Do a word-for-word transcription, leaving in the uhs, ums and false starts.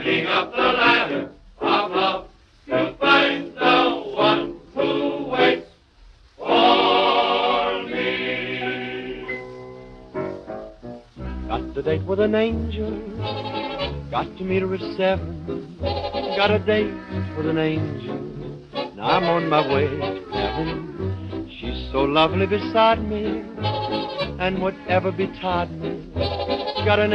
climbing up the ladder of love to find the one who waits for me. Got to date with an angel, got to meet her at seven. Got a date with an angel, now I'm on my way to heaven. She's so lovely beside me, and whatever betide me, got an